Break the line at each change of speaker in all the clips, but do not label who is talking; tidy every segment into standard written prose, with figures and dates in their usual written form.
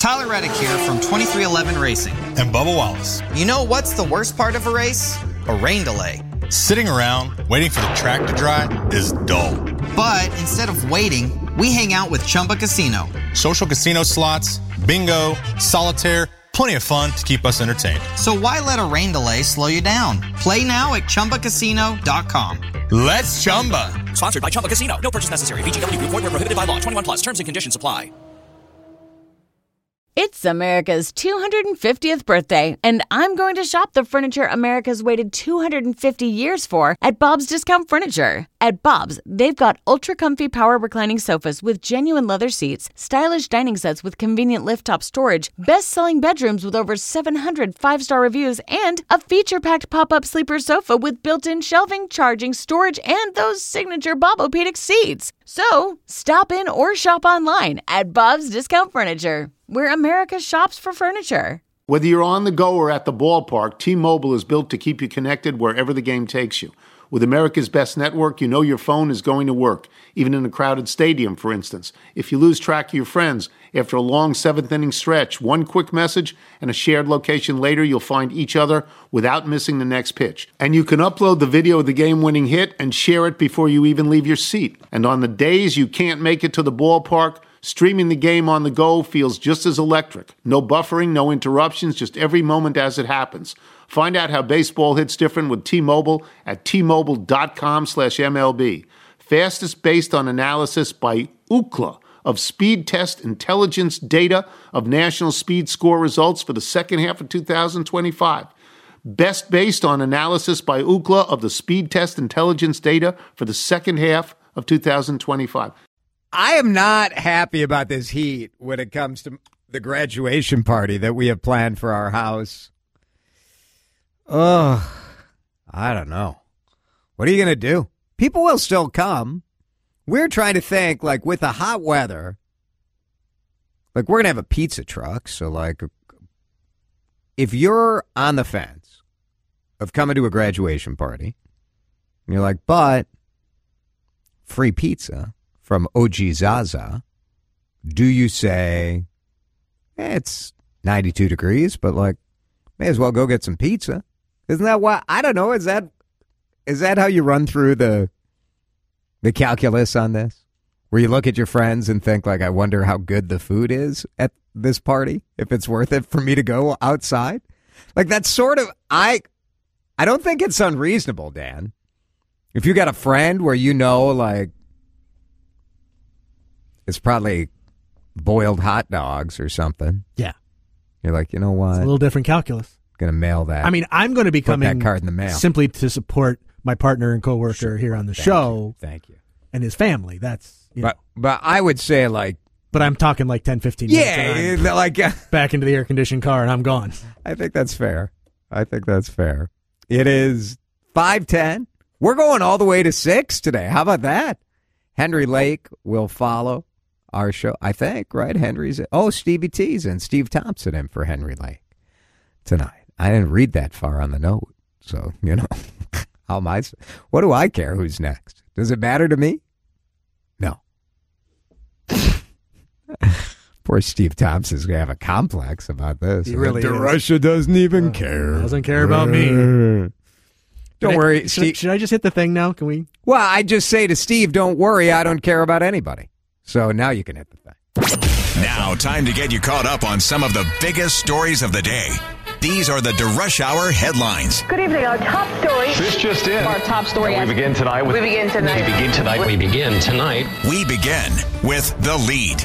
Tyler Reddick here from 2311 Racing.
And Bubba Wallace.
You know what's the worst part of a race? A rain delay.
Sitting around waiting for the track to dry is dull.
But instead of waiting, we hang out with Chumba Casino.
Social casino slots, bingo, solitaire, plenty of fun to keep us entertained.
So why let a rain delay slow you down? Play now at ChumbaCasino.com.
Let's Chumba.
Sponsored by Chumba Casino. No purchase necessary. VGW Group. Void where prohibited by law. 21 plus. Terms and conditions apply.
It's America's 250th birthday, and I'm going to shop the furniture America's waited 250 years for at Bob's Discount Furniture. At Bob's, they've got ultra-comfy power reclining sofas with genuine leather seats, stylish dining sets with convenient lift-top storage, best-selling bedrooms with over 700 five-star reviews, and a feature-packed pop-up sleeper sofa with built-in shelving, charging, storage, and those signature Bobopedic seats. So, stop in or shop online at Bob's Discount Furniture, where America shops for furniture.
Whether you're on the go or at the ballpark, T-Mobile is built to keep you connected wherever the game takes you. With America's best network, you know your phone is going to work, even in a crowded stadium, for instance. If you lose track of your friends, after a long seventh-inning stretch, one quick message and a shared location later, you'll find each other without missing the next pitch. And you can upload the video of the game-winning hit and share it before you even leave your seat. And on the days you can't make it to the ballpark, streaming the game on the go feels just as electric. No buffering, no interruptions, just every moment as it happens. Find out how baseball hits different with T-Mobile at T-Mobile.com/MLB. Fastest based on analysis by Ookla of Speed Test Intelligence data of national speed score results for the second half of 2025. Best based on analysis by Ookla of the Speed Test Intelligence data for the second half of 2025.
I am not happy about this heat when it comes to the graduation party that we have planned for our house. I don't know. What are you going to do? People will still come. We're trying to think, like, with the hot weather, like, we're going to have a pizza truck. So, like, if you're on the fence of coming to a graduation party, and you're like, but free pizza from OG Zaza, do you say, it's 92 degrees, but, like, may as well go get some pizza? Isn't that why? I don't know. Is that how you run through the calculus on this? Where you look at your friends and think, like, I wonder how good the food is at this party, if it's worth it for me to go outside? Like, that's sort of, I don't think it's unreasonable, Dan. If you got a friend where you know, like, it's probably boiled hot dogs or something.
Yeah.
You're like, you know what?
It's a little different calculus.
Going to mail that.
I mean, I'm going to be coming
that card in the mail
simply to support my partner and coworker here on the show.
Thank you.
And his family. That's,
but I would say, like,
but I'm talking like 10, 15 minutes.
Yeah, like
back into the air conditioned car and I'm gone.
I think that's fair. It is 5:10. We're going all the way to 6 today. How about that? Henry Lake will follow our show, I think, right? Stevie T's and Steve Thompson in for Henry Lake tonight. I didn't read that far on the note, so, you know, what do I care who's next? Does it matter to me? No. Poor Steve Thompson's going to have a complex about this.
He really is.
Russia doesn't even care.
Doesn't care about me.
Don't worry.
Should I just hit the thing now? Can we?
Well, I just say to Steve, don't worry, I don't care about anybody. So now you can hit the thing.
Now, time to get you caught up on some of the biggest stories of the day. These are the DeRush Hour headlines.
Good evening. Our top story.
This just in.
Our top story.
We begin tonight.
We begin tonight.
We begin with The Lead.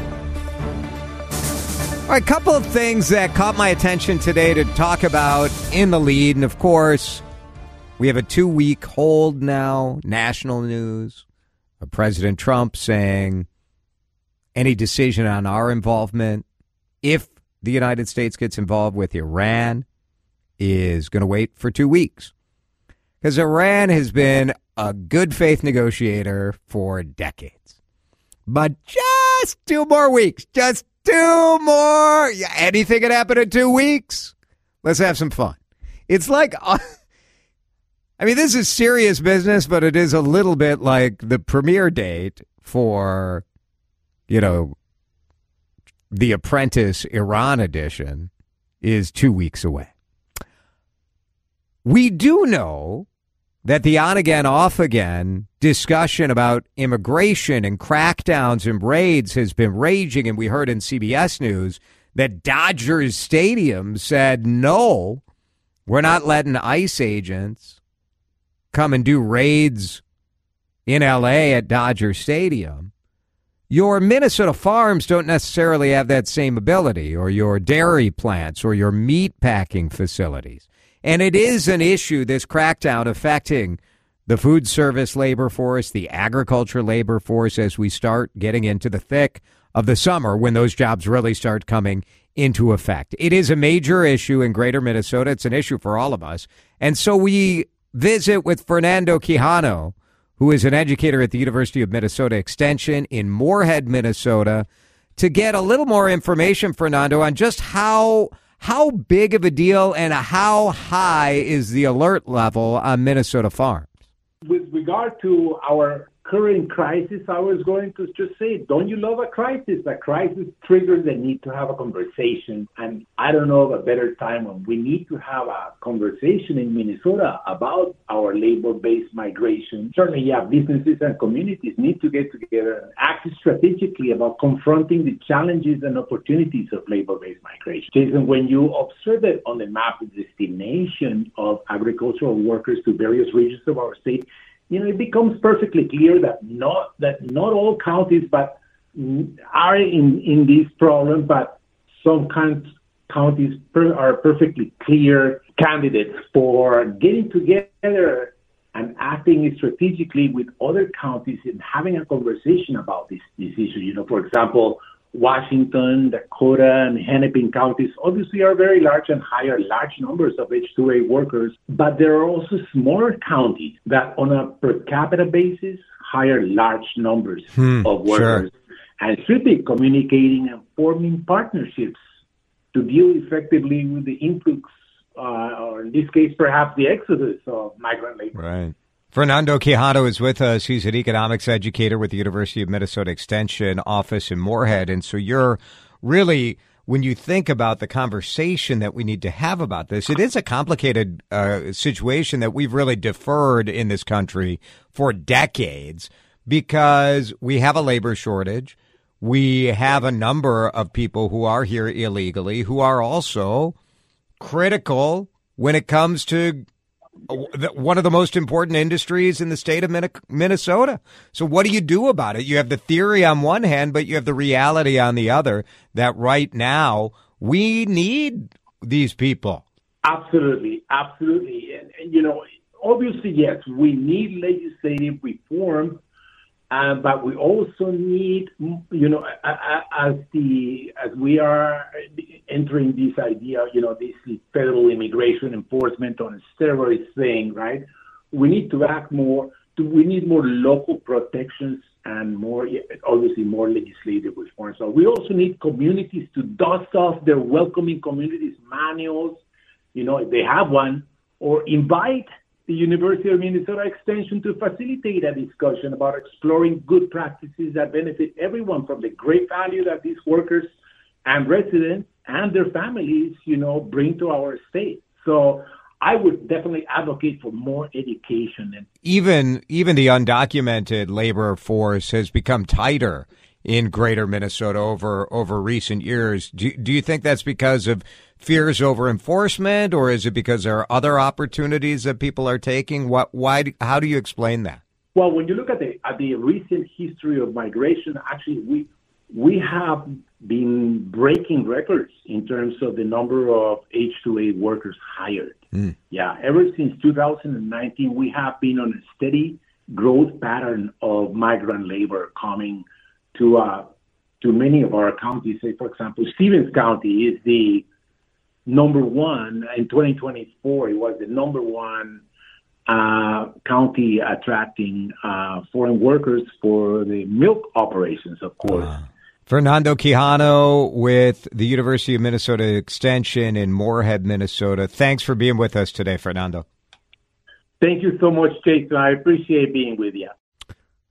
All right, a couple of things that caught my attention today to talk about in The Lead. And, of course, we have a 2-week hold now, national news, of President Trump saying any decision on our involvement, if the United States gets involved with Iran, is going to wait for 2 weeks. Because Iran has been a good faith negotiator for decades. But just 2 more weeks. Just 2 more. Yeah, anything can happen in 2 weeks. Let's have some fun. It's like, I mean, this is serious business, but it is a little bit like the premiere date for, The Apprentice Iran edition is 2 weeks away. We do know that the on-again, off-again discussion about immigration and crackdowns and raids has been raging, and we heard in CBS News that Dodgers Stadium said, no, we're not letting ICE agents come and do raids in L.A. at Dodger Stadium. Your Minnesota farms don't necessarily have that same ability, or your dairy plants or your meat packing facilities. And it is an issue, this crackdown, affecting the food service labor force, the agriculture labor force, as we start getting into the thick of the summer when those jobs really start coming into effect. It is a major issue in greater Minnesota. It's an issue for all of us. And so we visit with Fernando Quijano, who is an educator at the University of Minnesota Extension in Moorhead, Minnesota, to get a little more information, Fernando, on just how big of a deal and how high is the alert level on Minnesota farms?
With regard to our current crisis, I was going to just say, don't you love a crisis? A crisis triggers the need to have a conversation. And I don't know of a better time when we need to have a conversation in Minnesota about our labor-based migration. Certainly, yeah, businesses and communities need to get together and act strategically about confronting the challenges and opportunities of labor-based migration. Jason, when you observe it on the map, the destination of agricultural workers to various regions of our state, it becomes perfectly clear that not all counties are in this problem, but some counties are perfectly clear candidates for getting together and acting strategically with other counties and having a conversation about this issue. For example, Washington, Dakota, and Hennepin counties obviously are very large and hire large numbers of H-2A workers, but there are also smaller counties that on a per capita basis hire large numbers of workers. Sure. And should be communicating and forming partnerships to deal effectively with the influx, or in this case, perhaps the exodus of migrant labor.
Right. Fernando Quijano is with us. He's an economics educator with the University of Minnesota Extension office in Moorhead. And so you're really, when you think about the conversation that we need to have about this, it is a complicated situation that we've really deferred in this country for decades because we have a labor shortage. We have a number of people who are here illegally who are also critical when it comes to one of the most important industries in the state of Minnesota. So what do you do about it? You have the theory on one hand, but you have the reality on the other that right now we need these people.
Absolutely. Absolutely. And obviously, yes, we need legislative reform, but we also need, as we are entering this idea, this federal immigration enforcement on steroids thing, right? We need to act more. We need more local protections and more legislative reform. So we also need communities to dust off their welcoming communities manuals, if they have one, or invite the University of Minnesota Extension to facilitate a discussion about exploring good practices that benefit everyone from the great value that these workers and residents and their families, bring to our state. So I would definitely advocate for more education. And
even the undocumented labor force has become tighter in greater Minnesota over recent years. Do you think that's because of fears over enforcement, or is it because there are other opportunities that people are taking? How do you explain that?
Well, when you look at the recent history of migration, actually we have been breaking records in terms of the number of H-2A workers hired. Yeah, ever since 2019, we have been on a steady growth pattern of migrant labor coming to many of our counties. Say, for example, Stevens County is the number one in 2024. It was the number one county attracting foreign workers for the milk operations, of course. Wow.
Fernando Quijano with the University of Minnesota Extension in Moorhead, Minnesota. Thanks for being with us today, Fernando.
Thank you so much, Jason. I appreciate being with you.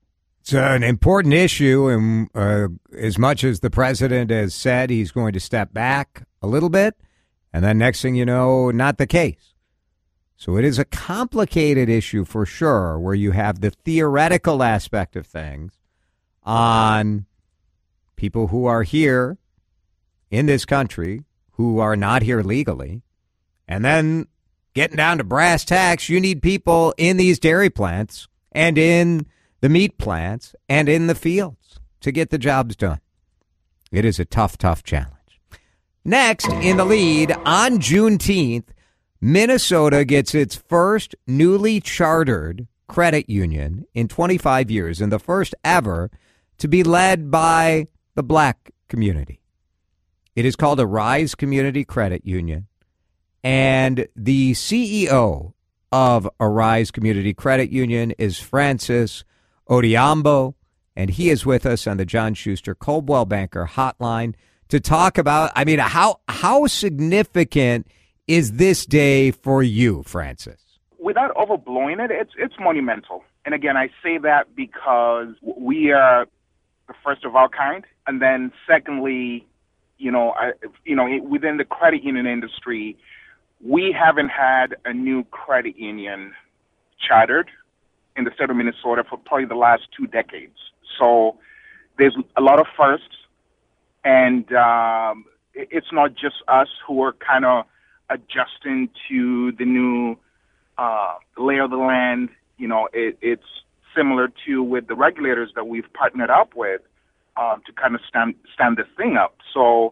It's an important issue, and as much as the president has said he's going to step back a little bit, and then next thing you know, not the case. So it is a complicated issue for sure, where you have the theoretical aspect of things on people who are here in this country who are not here legally, and then getting down to brass tacks, you need people in these dairy plants and in the meat plants and in the fields to get the jobs done. It is a tough, tough challenge. Next in the lead, on Juneteenth, Minnesota gets its first newly chartered credit union in 25 years, and the first ever to be led by the black community. It is called Arise Community Credit Union, and the CEO of Arise Community Credit Union is Francis Odhiambo, and he is with us on the John Schuster Coldwell Banker Hotline to talk about, how significant is this day for you, Francis?
Without overblowing it, it's monumental. And again, I say that because we are the first of our kind, and then secondly, within the credit union industry, we haven't had a new credit union chartered in the state of Minnesota for probably the last 2 decades. So there's a lot of firsts, and it's not just us who are kind of adjusting to the new lay of the land. It's similar to with the regulators that we've partnered up with to kind of stand this thing up. So,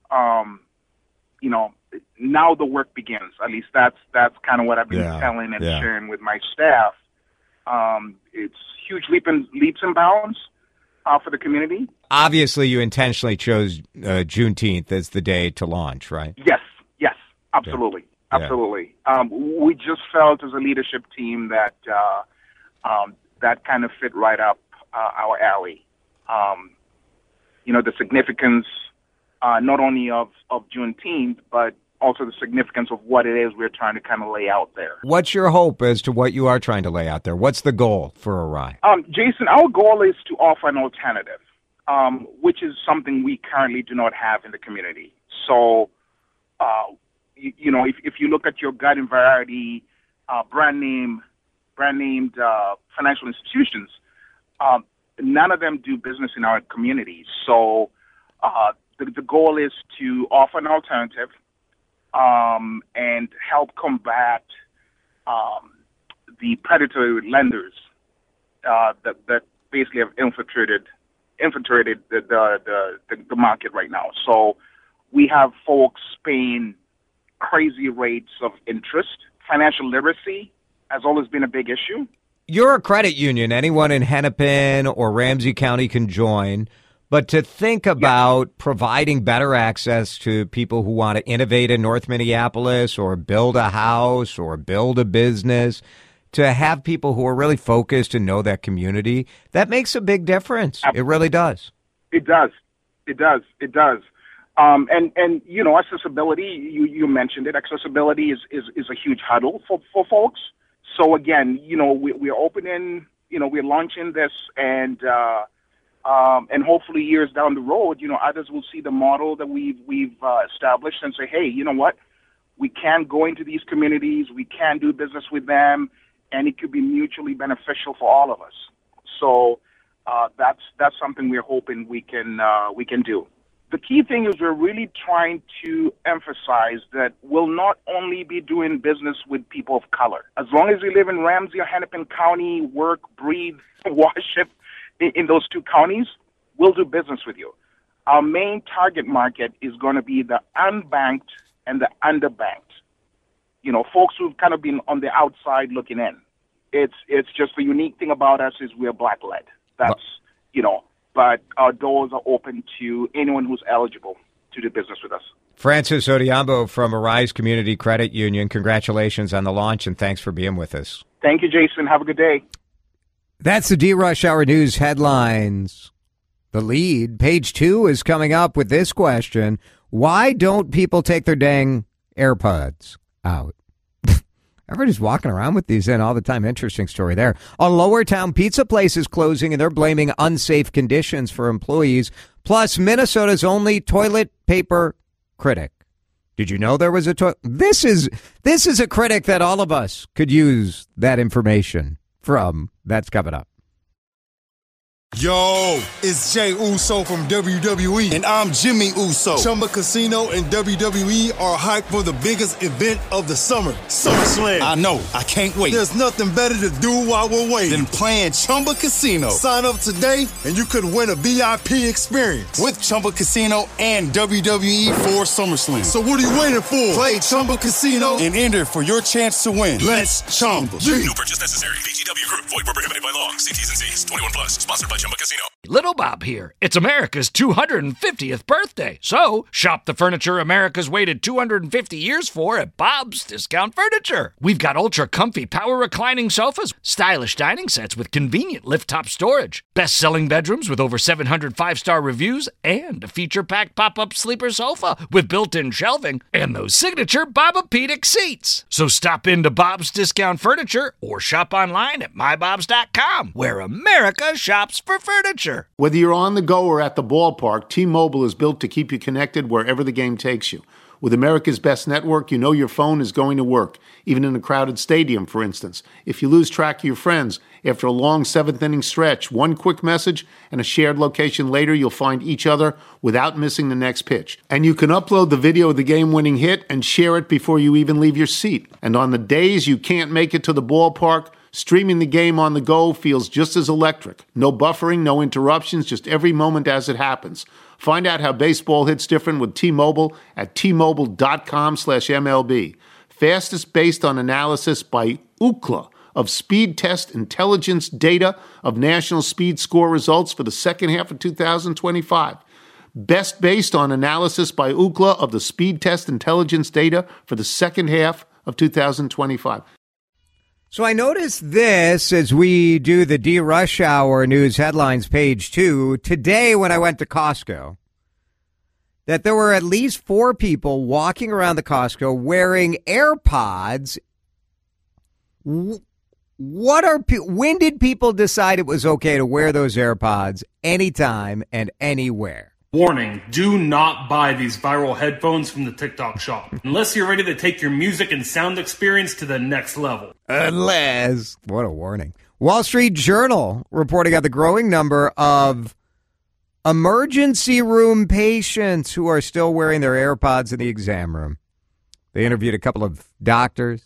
now the work begins. At least that's kind of what I've been telling and sharing with my staff. It's huge leaps and bounds for the community.
Obviously, you intentionally chose Juneteenth as the day to launch, right?
Yes, absolutely. Yeah. Absolutely. We just felt as a leadership team that that kind of fit right up our alley. The significance not only of Juneteenth, but also the significance of what it is we're trying to kind of lay out there.
What's your hope as to what you are trying to lay out there? What's the goal for Arise?
Jason, our goal is to offer an alternative, which is something we currently do not have in the community. So, if you look at your garden variety brand named financial institutions, none of them do business in our community. So the goal is to offer an alternative and help combat the predatory lenders that basically have infiltrated the market right now. So we have folks paying crazy rates of interest. Financial literacy has always been a big issue.
You're a credit union. Anyone in Hennepin or Ramsey County can join. But to think about providing better access to people who want to innovate in North Minneapolis or build a house or build a business, to have people who are really focused and know that community, that makes a big difference. It really does.
It does. And accessibility, you mentioned it. Accessibility is a huge hurdle for folks. So again, we're opening, we're launching this, and hopefully years down the road, others will see the model that we've established and say, hey, you know what? We can go into these communities, we can do business with them, and it could be mutually beneficial for all of us. So that's something we're hoping we can do. The key thing is we're really trying to emphasize that we'll not only be doing business with people of color. As long as you live in Ramsey or Hennepin County, work, breathe, worship in those 2 counties, we'll do business with you. Our main target market is going to be the unbanked and the underbanked. Folks who've kind of been on the outside looking in. It's just the unique thing about us is we're black-led. That's, but our doors are open to anyone who's eligible to do business with us.
Francis Odhiambo from Arise Community Credit Union, congratulations on the launch, and thanks for being with us.
Thank you, Jason. Have a good day.
That's the D-Rush Hour News headlines. The lead, page 2, is coming up with this question. Why don't people take their dang AirPods out? Everybody's walking around with these in all the time. Interesting story there. A Lower Town pizza place is closing, and they're blaming unsafe conditions for employees. Plus, Minnesota's only toilet paper critic. Did you know there was a This is a critic that all of us could use that information from. That's coming up.
Yo, it's Jay Uso from WWE, and I'm Jimmy Uso. Chumba Casino and WWE are hyped for the biggest event of the summer, SummerSlam. I know, I can't wait. There's nothing better to do while we're waiting than playing Chumba Casino. Sign up today, and you could win a VIP experience with Chumba Casino and WWE for SummerSlam. So what are you waiting for? Play Chumba Casino and enter for your chance to win. Let's Chumba.
No purchase necessary. VGW Group. Void where prohibited by law. See T's and C's. 21 plus. Sponsored by Chumba Casino.
Little Bob here. It's America's 250th birthday. So, shop the furniture America's waited 250 years for at Bob's Discount Furniture. We've got ultra comfy power reclining sofas, stylish dining sets with convenient lift-top storage, best-selling bedrooms with over 700 five-star reviews, and a feature-packed pop-up sleeper sofa with built-in shelving, and those signature Bobapedic seats. So stop into Bob's Discount Furniture or shop online at mybobs.com, where America shops for furniture.
Whether you're on the go or at the ballpark, T-Mobile is built to keep you connected wherever the game takes you. With America's best network, you know your phone is going to work, even in a crowded stadium, for instance. If you lose track of your friends after a long seventh-inning stretch, one quick message and a shared location later, you'll find each other without missing the next pitch. And you can upload the video of the game-winning hit and share it before you even leave your seat. And on the days you can't make it to the ballpark, streaming the game on the go feels just as electric. No buffering, no interruptions, just every moment as it happens. Find out how baseball hits different with T-Mobile at T-Mobile.com/MLB. Fastest based on analysis by Ookla of Speed Test Intelligence data of national speed score results for the second half of 2025. Best based on analysis by Ookla of the Speed Test Intelligence data for the second half of 2025.
So I noticed this as we do the D-Rush Hour news headlines, page 2, today when I went to Costco, that there were at least 4 people walking around the Costco wearing AirPods. When did people decide it was okay to wear those AirPods anytime and anywhere?
Warning, do not buy these viral headphones from the TikTok shop unless you're ready to take your music and sound experience to the next level.
Unless, what a warning. Wall Street Journal reporting on the growing number of emergency room patients who are still wearing their AirPods in the exam room. They interviewed a couple of doctors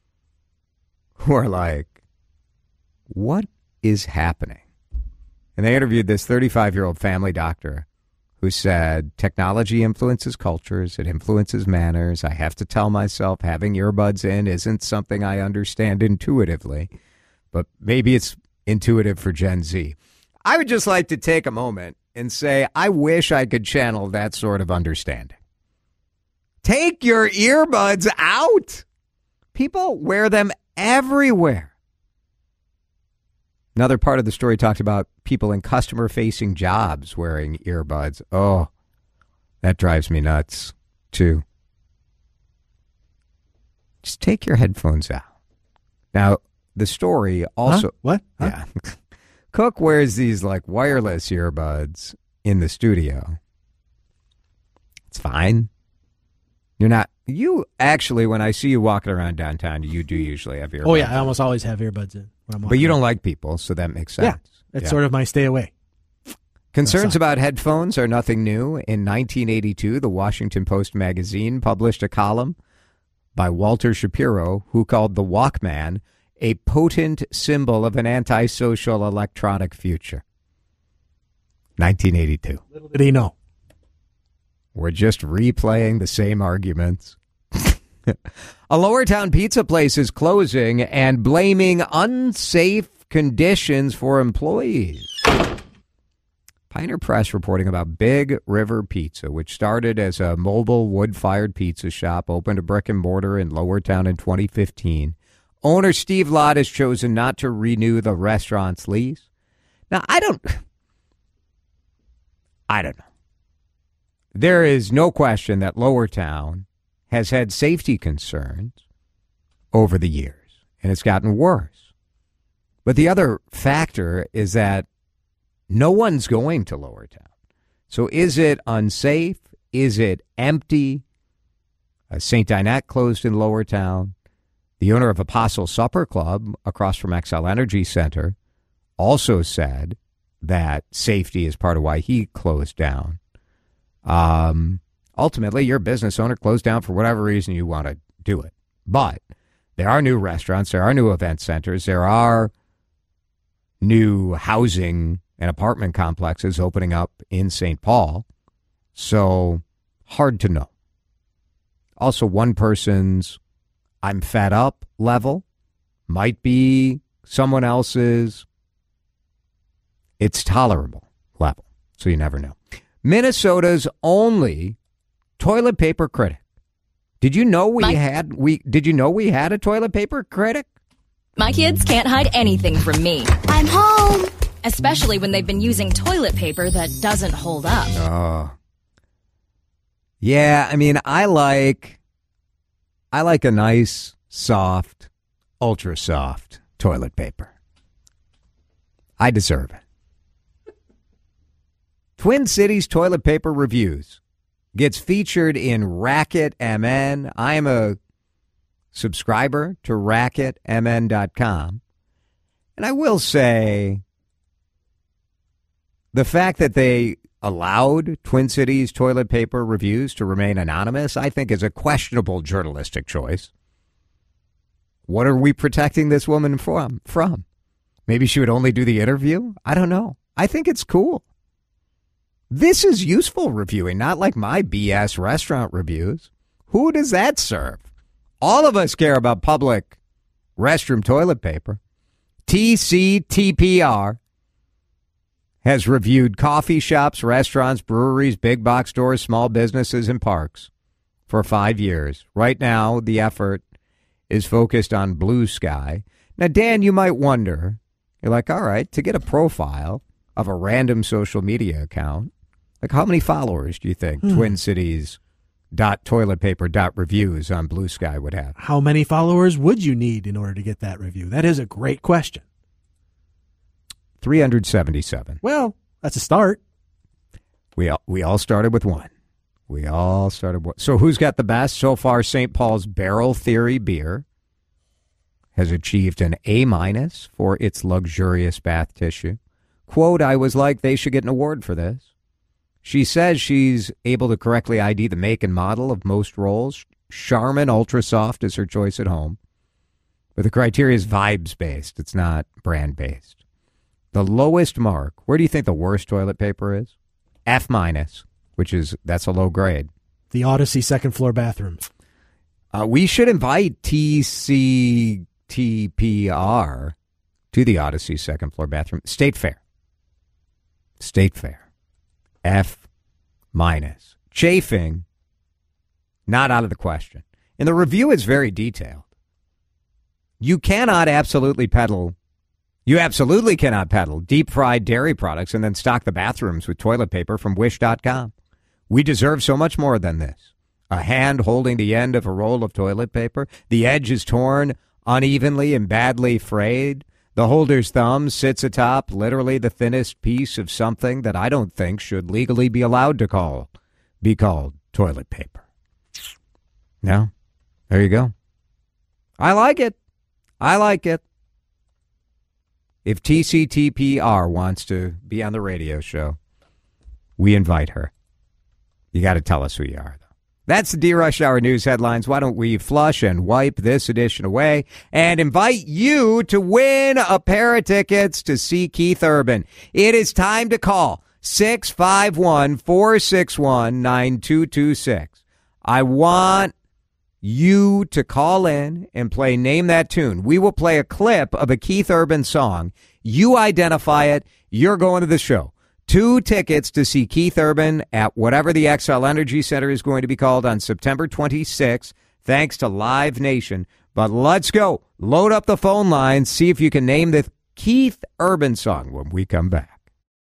who are like, what is happening? And they interviewed this 35-year-old family doctor who said, technology influences cultures, it influences manners. I have to tell myself having earbuds in isn't something I understand intuitively, but maybe it's intuitive for Gen Z. I would just like to take a moment and say, I wish I could channel that sort of understanding. Take your earbuds out. People wear them everywhere. Another part of the story talked about people in customer-facing jobs wearing earbuds. Oh, that drives me nuts, too. Just take your headphones out. Now, the story also...
Huh? What? Huh?
Yeah. Cook wears these, like, wireless earbuds in the studio. It's fine. You're not... You actually, when I see you walking around downtown, you do usually have earbuds.
Oh, yeah. I almost always have earbuds in.
But you don't like people, so that makes sense.
Yeah, it's sort of my stay away.
Concerns about headphones are nothing new. In 1982, the Washington Post magazine published a column by Walter Shapiro, who called the Walkman a potent symbol of an antisocial electronic future. 1982.
Little did he know.
We're just replaying the same arguments. A Lower Town pizza place is closing and blaming unsafe conditions for employees. Pioneer Press reporting about Big River Pizza, which started as a mobile wood-fired pizza shop, opened a brick and mortar in Lower Town in 2015. Owner Steve Lott has chosen not to renew the restaurant's lease. Now, I don't know. There is no question that Lower Town has had safety concerns over the years, and it's gotten worse. But the other factor is that no one's going to Lower Town. So is it unsafe? Is it empty? St. Dinette closed in Lower Town. The owner of Apostle Supper Club across from XL Energy Center also said that safety is part of why he closed down. Ultimately, your business owner closed down for whatever reason you want to do it. But there are new restaurants, there are new event centers, there are new housing and apartment complexes opening up in St. Paul. So hard to know. Also, one person's I'm fed up level might be someone else's it's tolerable level. So you never know. Minnesota's only toilet paper critic. Did you know we had a toilet paper critic?
My kids can't hide anything from me. I'm home. Especially when they've been using toilet paper that doesn't hold up.
Oh. Yeah, I mean, I like a nice, soft, ultra soft toilet paper. I deserve it. Twin Cities Toilet Paper Reviews gets featured in Racket MN. I am a subscriber to RacketMN.com. And I will say the fact that they allowed Twin Cities Toilet Paper Reviews to remain anonymous, I think is a questionable journalistic choice. What are we protecting this woman from? Maybe she would only do the interview? I don't know. I think it's cool. This is useful reviewing, not like my BS restaurant reviews. Who does that serve? All of us care about public restroom toilet paper. TCTPR has reviewed coffee shops, restaurants, breweries, big box stores, small businesses, and parks for 5 years. Right now, the effort is focused on Blue Sky. Now, Dan, you might wonder, you're like, all right, to get a profile of a random social media account, like how many followers do you think Twin Cities .toiletpaper.reviews on Blue Sky would have?
How many followers would you need in order to get that review? That is a great question.
377.
Well, that's a start.
We all started with one. So who's got the best? So far, St. Paul's Barrel Theory beer has achieved an A- for its luxurious bath tissue. Quote, I was like, they should get an award for this. She says she's able to correctly ID the make and model of most rolls. Charmin Ultra Soft is her choice at home. But the criteria is vibes-based. It's not brand-based. The lowest mark, where do you think the worst toilet paper is? F-, that's a low grade.
The Odyssey second floor bathroom.
We should invite TCTPR to the Odyssey second floor bathroom. State Fair. F-. Chafing, not out of the question. And the review is very detailed. You absolutely cannot peddle deep-fried dairy products and then stock the bathrooms with toilet paper from Wish.com. We deserve so much more than this. A hand holding the end of a roll of toilet paper. The edge is torn unevenly and badly frayed. The holder's thumb sits atop literally the thinnest piece of something that I don't think should legally be allowed to be called toilet paper. No? There you go. I like it. If TCTPR wants to be on the radio show, we invite her. You got to tell us who you are, though. That's the D-Rush Hour News headlines. Why don't we flush and wipe this edition away and invite you to win a pair of tickets to see Keith Urban. It is time to call 651-461-9226. I want you to call in and play Name That Tune. We will play a clip of a Keith Urban song. You identify it. You're going to the show. 2 tickets to see Keith Urban at whatever the XL Energy Center is going to be called on September 26th, thanks to Live Nation. But let's go. Load up the phone lines. See if you can name the Keith Urban song when we come back.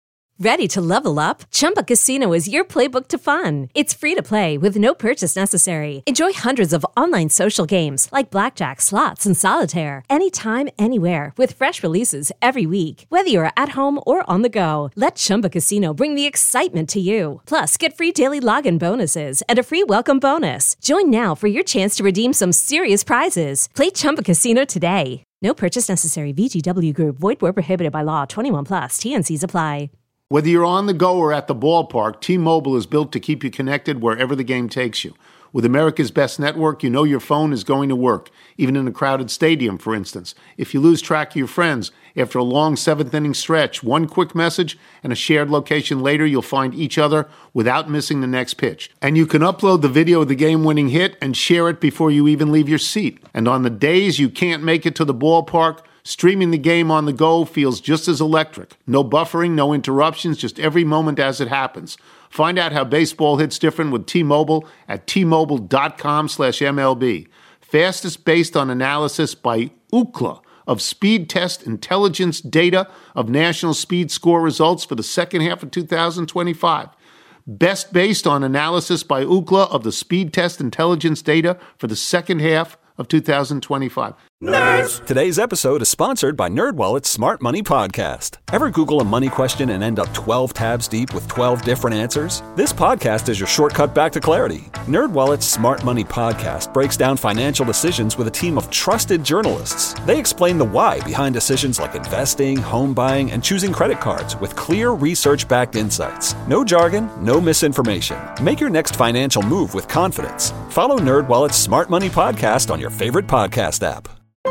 Ready to level up? Chumba Casino is your playbook to fun. It's free to play with no purchase necessary. Enjoy hundreds of online social games like blackjack, slots, and solitaire. Anytime, anywhere with fresh releases every week. Whether you're at home or on the go, let Chumba Casino bring the excitement to you. Plus, get free daily login bonuses and a free welcome bonus. Join now for your chance to redeem some serious prizes. Play Chumba Casino today. No purchase necessary. VGW Group. Void where prohibited by law. 21 plus. T&Cs apply.
Whether you're on the go or at the ballpark, T-Mobile is built to keep you connected wherever the game takes you. With America's best network, you know your phone is going to work, even in a crowded stadium, for instance. If you lose track of your friends after a long seventh-inning stretch, one quick message and a shared location later, you'll find each other without missing the next pitch. And you can upload the video of the game-winning hit and share it before you even leave your seat. And on the days you can't make it to the ballpark, streaming the game on the go feels just as electric. No buffering, no interruptions, just every moment as it happens. Find out how baseball hits different with T-Mobile at T-Mobile.com/MLB. Fastest based on analysis by Ookla of Speed Test Intelligence data of national speed score results for the second half of 2025. Best based on analysis by Ookla of the Speed Test Intelligence data for the second half of 2025.
Nerds! Today's episode is sponsored by NerdWallet's Smart Money Podcast. Ever Google a money question and end up 12 tabs deep with 12 different answers? This podcast is your shortcut back to clarity. NerdWallet's Smart Money Podcast breaks down financial decisions with a team of trusted journalists. They explain the why behind decisions like investing, home buying, and choosing credit cards with clear research-backed insights. No jargon, no misinformation. Make your next financial move with confidence. Follow NerdWallet's Smart Money Podcast on your favorite podcast app.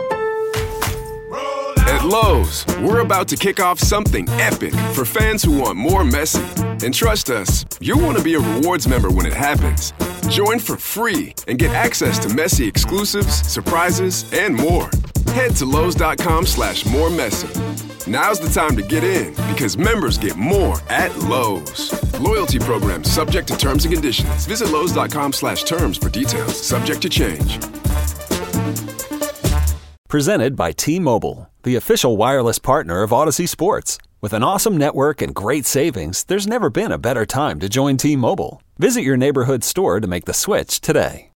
At Lowe's, we're about to kick off something epic for fans who want more Messi. And trust us, you'll want to be a rewards member when it happens. Join for free and get access to Messi exclusives, surprises, and more. Head to Lowe's.com/moremessy. Now's the time to get in because members get more at Lowe's. Loyalty program subject to terms and conditions. Visit Lowe's.com/terms for details. Subject to change.
Presented by T-Mobile, the official wireless partner of Odyssey Sports. With an awesome network and great savings, there's never been a better time to join T-Mobile. Visit your neighborhood store to make the switch today.